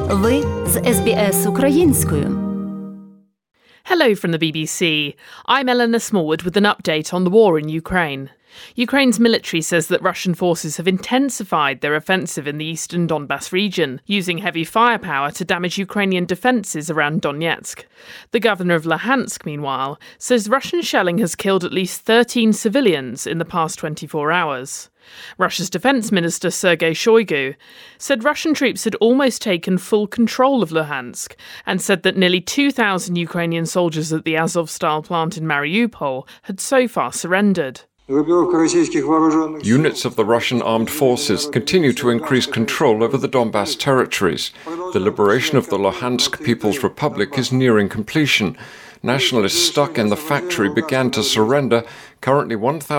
Ви з SBS українською. Hello from the BBC. I'm Eleanor Smallwood with an update on the war in Ukraine. Ukraine's military says that Russian forces have intensified their offensive in the eastern Donbas region, using heavy firepower to damage Ukrainian defences around Donetsk. The governor of Luhansk, meanwhile, says Russian shelling has killed at least 13 civilians in the past 24 hours. Russia's defence minister Sergei Shoigu said Russian troops had almost taken full control of Luhansk and said that nearly 2,000 Ukrainian soldiers at the Azovstal plant in Mariupol had so far surrendered. Units of the Russian armed forces continue to increase control over the Donbas territories. The liberation of the Luhansk People's Republic is nearing completion. Nationalists stuck in the factory began to surrender. Currently,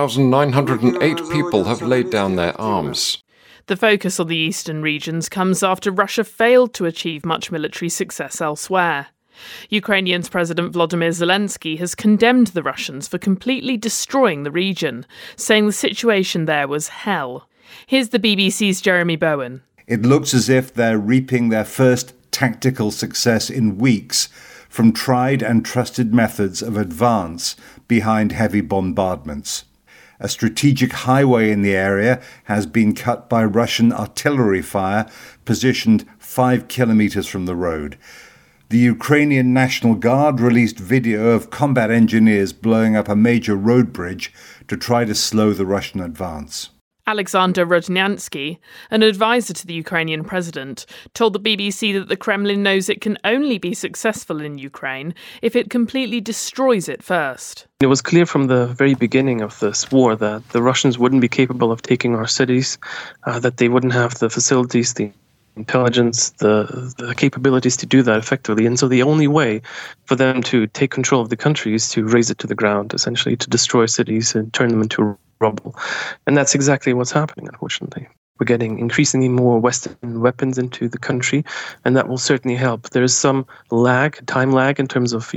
1,908 people have laid down their arms. The focus on the eastern regions comes after Russia failed to achieve much military success elsewhere. Ukraine's President Volodymyr Zelensky has condemned the Russians for completely destroying the region, saying the situation there was hell. Here's the BBC's Jeremy Bowen. It looks as if they're reaping their first tactical success in weeks from tried and trusted methods of advance behind heavy bombardments. A strategic highway in the area has been cut by Russian artillery fire positioned 5 kilometers from the road. The Ukrainian National Guard released video of combat engineers blowing up a major road bridge to try to slow the Russian advance. Alexander Rodnyansky, an advisor to the Ukrainian president, told the BBC that the Kremlin knows it can only be successful in Ukraine if it completely destroys it first. It was clear from the very beginning of this war that the Russians wouldn't be capable of taking our cities, that they wouldn't have the facilities, the intelligence, the capabilities to do that effectively. And so the only way for them to take control of the country is to raze it to the ground, essentially to destroy cities and turn them into rubble. And that's exactly what's happening, unfortunately. We're getting increasingly more Western weapons into the country, and that will certainly help. There's some time lag in terms of,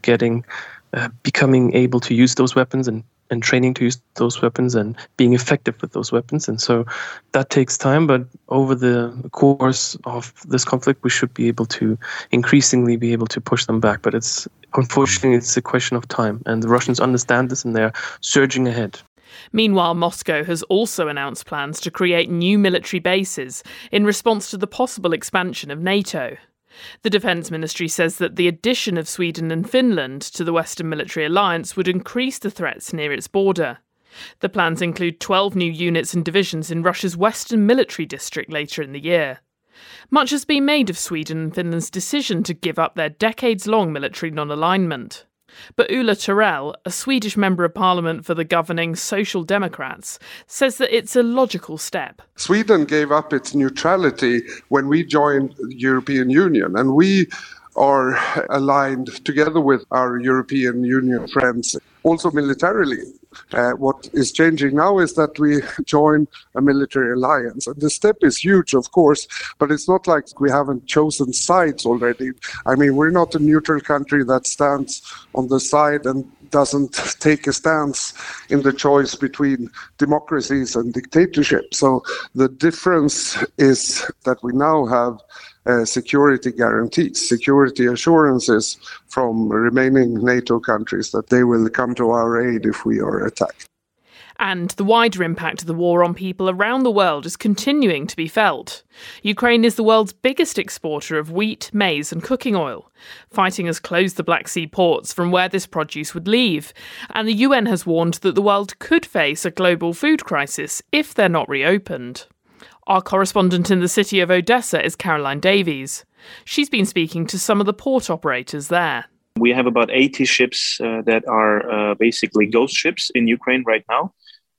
becoming able to use those weapons and training to use those weapons and being effective with those weapons. And so that takes time, but over the course of this conflict, we should be able to increasingly be able to push them back. But unfortunately, it's a question of time. And the Russians understand this and they're surging ahead. Meanwhile, Moscow has also announced plans to create new military bases in response to the possible expansion of NATO. The Defence Ministry says that the addition of Sweden and Finland to the Western Military Alliance would increase the threats near its border. The plans include 12 new units and divisions in Russia's Western Military District later in the year. Much has been made of Sweden and Finland's decision to give up their decades-long military non-alignment. But Ulla Torell, a Swedish member of parliament for the governing Social Democrats, says that it's a logical step. Sweden gave up its neutrality when we joined the European Union, and we are aligned together with our European Union friends, also militarily. What is changing now is that we join a military alliance. And the step is huge, of course, but it's not like we haven't chosen sides already. I mean, we're not a neutral country that stands on the side and doesn't take a stance in the choice between democracies and dictatorship. So the difference is that we now have security guarantees, security assurances from remaining NATO countries that they will come to our aid if we are attacked. And the wider impact of the war on people around the world is continuing to be felt. Ukraine is the world's biggest exporter of wheat, maize and cooking oil. Fighting has closed the Black Sea ports from where this produce would leave, and the UN has warned that the world could face a global food crisis if they're not reopened. Our correspondent in the city of Odessa is Caroline Davies. She's been speaking to some of the port operators there. We have about 80 ships that are basically ghost ships in Ukraine right now.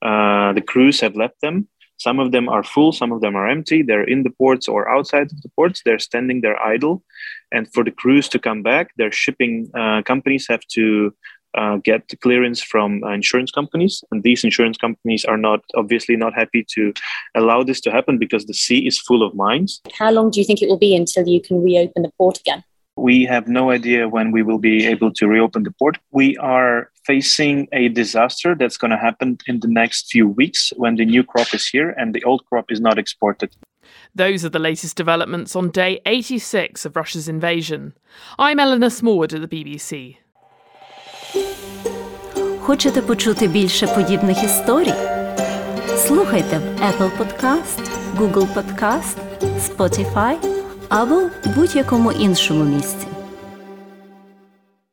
The crews have left them. Some of them are full, some of them are empty. They're in the ports or outside of the ports. They're standing there idle. And for the crews to come back, their shipping companies have to get clearance from insurance companies. And these insurance companies are obviously not happy to allow this to happen because the sea is full of mines. How long do you think it will be until you can reopen the port again? We have no idea when we will be able to reopen the port. We are facing a disaster that's going to happen in the next few weeks when the new crop is here and the old crop is not exported. Those are the latest developments on day 86 of Russia's invasion. I'm Eleanor Smallwood at the BBC. Хочете почути більше подібних історій? Слухайте в Apple Podcast, Google Podcast, Spotify або будь-якому іншому місці.